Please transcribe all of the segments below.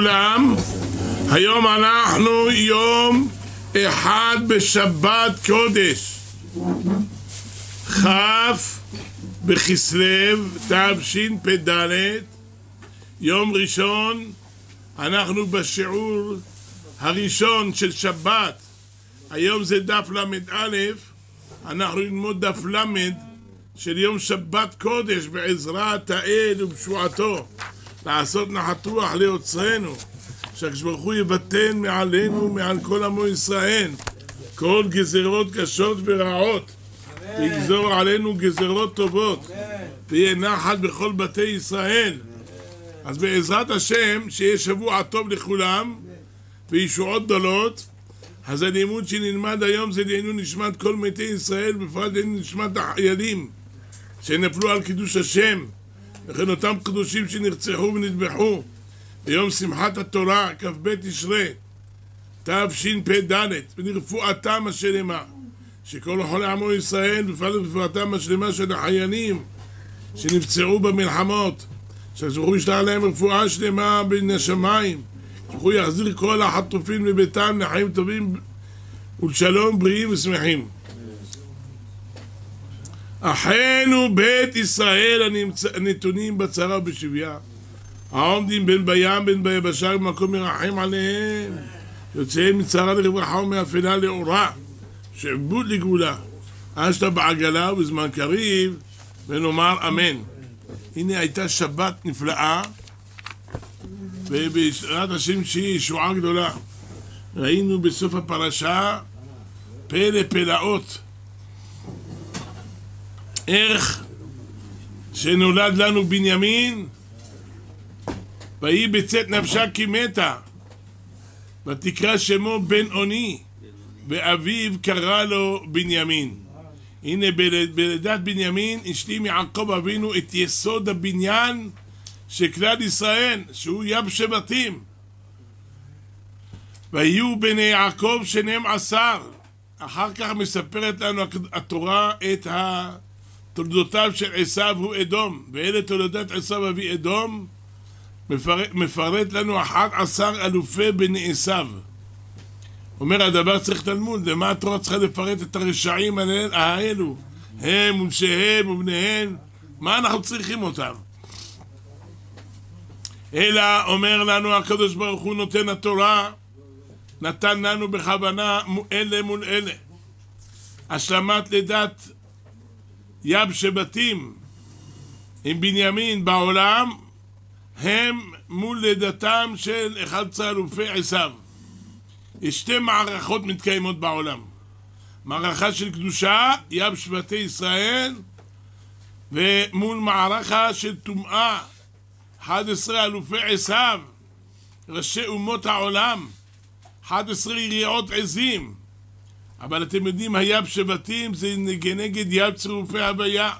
לכולם. היום אנחנו יום אחד בשבת קודש, כ' בכסלו תשפ"ד, יום ראשון. אנחנו בשיעור הראשון של שבת. היום זה דף ל"א, אנחנו נלמוד דף למד של יום שבת קודש בעזרת האל ובשועתו, לעשות נחת רוח ליוצרנו, שהקדוש ברוך הוא יבטל מעלינו, מעל כל עמו ישראל, כל גזרות קשות ורעות, ויגזור עלינו גזרות טובות, ויהיה נחת בכל בתי ישראל. אז בעזרת השם שיהיה שבוע טוב לכולם וישועות גדולות. אז הלימוד שנלמד היום זה לעילוי נשמת כל מתי ישראל, בפרט לעילוי נשמת החיילים שנפלו על קידוש השם, וכן אותם קדושים שנרצחו ונטבחו ביום שמחת התורה כ"ב תשרי תשפ"ד, ולרפואתם השלמה שכל חולי עמו ישראל, בפרט לרפואתם השלמה של החיילים שנפצעו במלחמות, שהקדוש ישלח להם רפואה שלמה בין השמיים, שהוא יחזיר כל החטופים לביתם לחיים טובים ולשלום, בריאים ושמחים. אחינו בית ישראל הנתונים בצרה ובשביה, העומדים בין בים בין ביבשה במקום מרחם עליהם, יוצאים מצרה לרווחה ומאפלה לאורה, שעבוד לגאולה, אשתה בעגלה ובזמן קריב, ונאמר אמן. הנה הייתה שבת נפלאה, ובעזרת השם שהיא ישועה גדולה. ראינו בסוף הפרשה פלא פלאות, איך שנולד לנו בנימין, ויהי בצאת נפשה כי מתה, ותקרא שמו בן אוני, ואביו קרא לו בנימין. הנה בלידת בנימין השלים יעקב אבינו את יסוד הבניין של כלל ישראל, שהוא יב שבטים. ויהיו בני יעקב 12. אחר כך מספרת לנו התורה את תולדותיו של עשיו הוא אדום, ואלה תולדות עשיו אבי אדום. מפרט לנו 11 אלופי בני עשיו. אומר הדבר צריך תלמוד, למה התורה צריכה לפרט את הרשעים האלו, הם ונשיהם ובניהם, מה אנחנו צריכים אותם? אלא אומר לנו הקדוש ברוך הוא נותן התורה, נתן לנו בכוונה אלה מול אלה, השלמת לידת יב שבטים עם בנימין בעולם, הם מול לידתם של 11 אלופי עשיו. יש שתי מערכות מתקיימות בעולם, מערכה של קדושה, יב שבטי ישראל, ומול מערכה של טומאה, 11 אלופי עשיו, ראשי אומות העולם, 11 יריעות עזים. אבל אתם יודעים, היב שבטים זה נגד יב צירופי הוויה,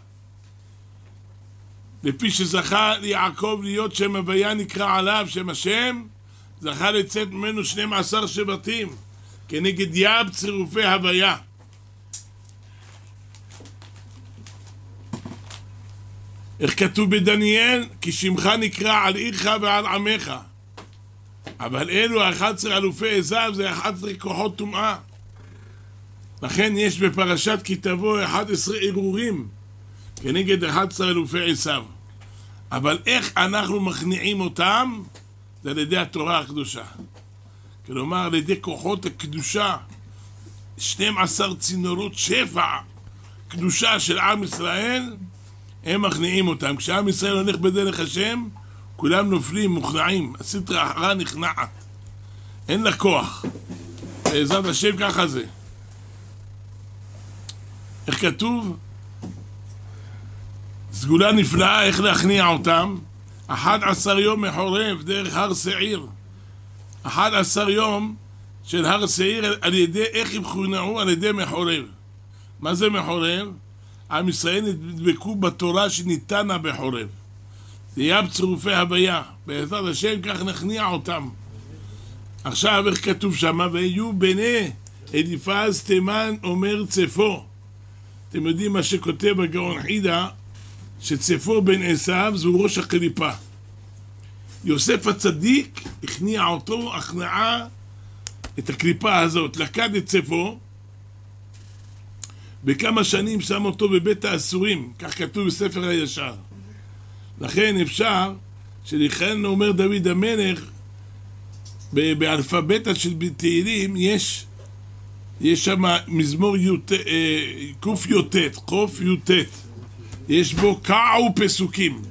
לפי שזכה ליעקב להיות שם הוויה נקרא עליו שם השם, זכה לצאת ממנו 12 שבטים כנגד יב צירופי הוויה. איך כתוב בדניאל? כי שמך נקרא על עירך ועל עמך. אבל אלו 11 אלופי עשיו זה 11 כוחות טומאה. לכן יש בפרשת כי תבוא 11 ערעורים כנגד 11 אלופי עשיו. אבל איך אנחנו מכניעים אותם? זה על ידי התורה הקדושה, כלומר על ידי כוחות הקדושה, 12 צינורות שפע קדושה של עם ישראל, הם מכניעים אותם. כשעם ישראל הולך בדרך השם כולם נופלים, מוכנעים, הסטרא אחרא נכנעת, אין לה כוח. בעזרת השם ככה זה. איך כתוב? סגולה נפלאה איך להכניע אותם. 11 יום מחורב דרך הר שעיר, 11 יום של הר שעיר, על ידי איך הם חונעו? על ידי מחורב. מה זה מחורב? עם ישראל נדבקו בתורה שניתנה בחורב, זה יב צירופי הוויה. בעזרת השם כך נכניע אותם. עכשיו איך כתוב שם? ויהיו בני אליפז תימן אומר צפו. אתם יודעים מה שכותב הגאון חידה, שצפו בן עשיו זהו ראש הקליפה. יוסף הצדיק הכניע אותו הכנעה, את הקליפה הזאת, לקד את צפו, בכמה שנים שם אותו בבית האסורים, כך כתוב בספר הישר. לכן אפשר, שלכן אומר דוד המלך, באלפבית של תהילים יש שם מזמור קוף י"ט, יש בו קעו פסוקים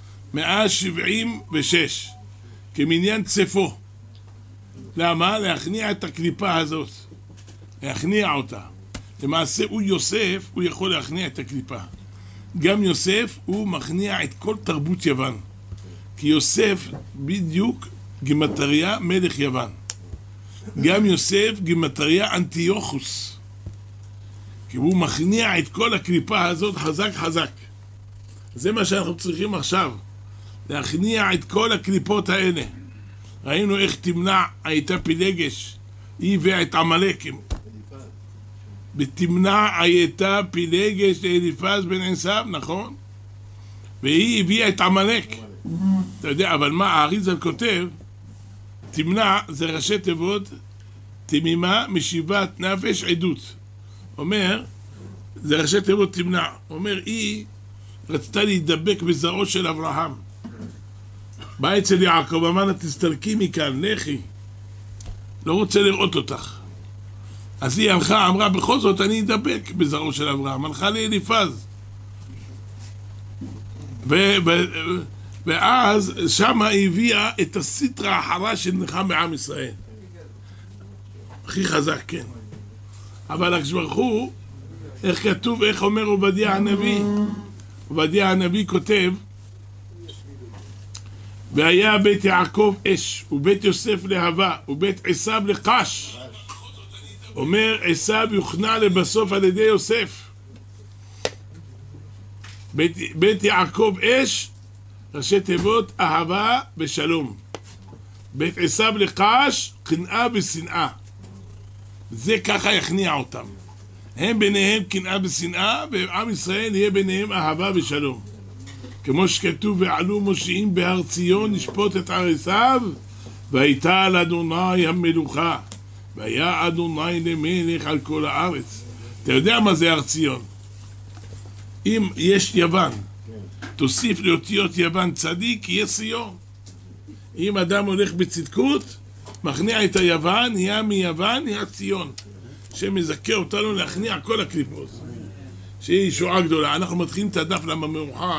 176 כמניין צפו. למה? להכניע את הקליפה הזאת, להכניע אותה. למעשה הוא יוסף, הוא יכול להכניע את הקליפה. גם יוסף הוא מכניע את כל תרבות יוון, כי יוסף בדיוק גימטריה מלך יוון. גם יוסף גימטריה אנטיוכוס, כי הוא מכניע את כל הקליפה הזאת חזק חזק. זה מה שאנחנו צריכים עכשיו, להכניע את כל הקליפות האלה. ראינו איך תמנע הייתה פילגש, היא הביאה את עמלק. בתמנע הייתה פילגש לאליפז בן עשיו, נכון? והיא הביאה את עמלק. אתה יודע, אבל מה האריזל כותב? תמנע זה ראשי תיבות תמימה משיבת נפש עדות. אומר, זה ראשי תיבות תמנע. אומר, היא רצתה להידבק בזרעו של אברהם. בא אצל יעקב, אמר לה, תסתלקי מכאן, לכי. לא רוצה לראות אותך. אז היא הלכה, אמרה, בכל זאת אני אדבק בזרעו של אברהם. הלכה לאליפז. ואז שמה היא הביאה את הסטרה האחרה שנלחם בעם ישראל. הכי חזק, כן. אבל הקדוש ברוך הוא, איך כתוב, איך אומר עובדיה הנביא? עובדיה הנביא כותב, והיה בית יעקב אש, ובית יוסף להבה, ובית עשיו לקש. אומר, עשיו יוכנע לבסוף על ידי יוסף. בית יעקב אש, ראשי תיבות אהבה ושלום. בית עשיו לקש, קנאה ושנאה. זה ככה יכניע אותם. הם ביניהם קנאה ושנאה, ועם ישראל יהיה ביניהם אהבה ושלום. כמו שכתוב, ועלו מושיעים בהר ציון לשפוט את עשיו, והייתה על אדוני המלוכה, והיה אדוני למלך על כל הארץ. אתה יודע מה זה הר ציון? אם יש יוון, תוסיף לאותיות יוון צדיק, יהיה ציון. אם אדם הולך בצדקות, מכניע את היוון, נהיה מיוון, נהיה ציון. שמזכה אותנו להכניע כל הקליפות. שיהיה ישועה גדולה. אנחנו מתחילים את הדף למה מאוחר.